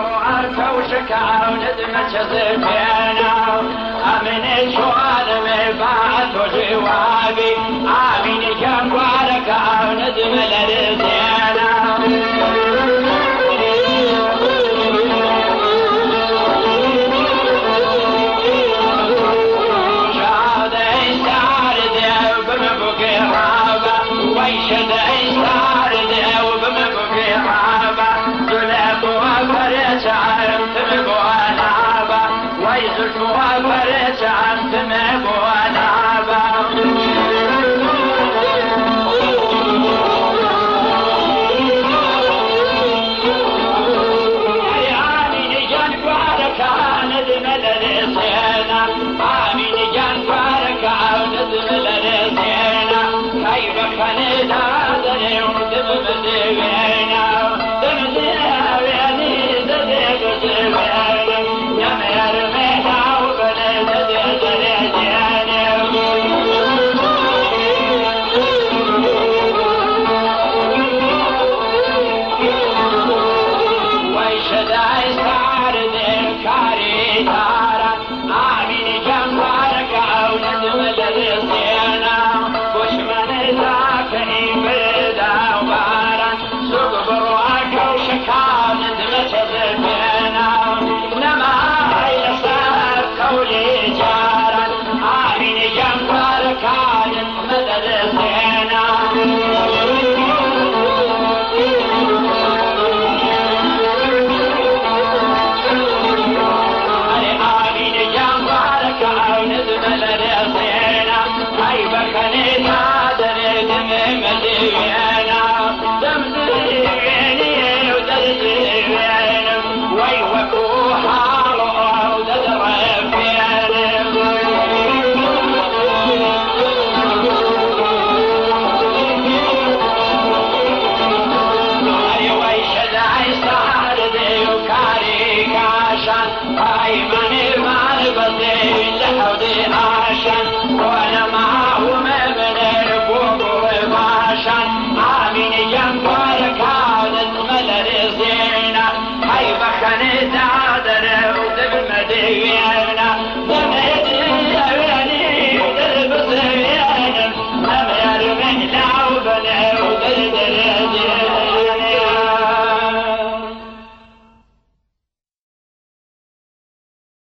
كوشك عوند مجزتنا أمن شوال مبعث جوابي آمين جنبارك عوند ملرزينا شاد إستار ديو بمبقي رابا ويشد إستار ديو بمبقي رابا دلب وفرج عرفت مبوانابا ويزلت وفرج عرفت مبوانابا آمين جنبارك عند ملرسينا آمين جنبارك عند ملرسينا كيف خلينا دنيا ودم مدينا دم دنيا يعني دنيا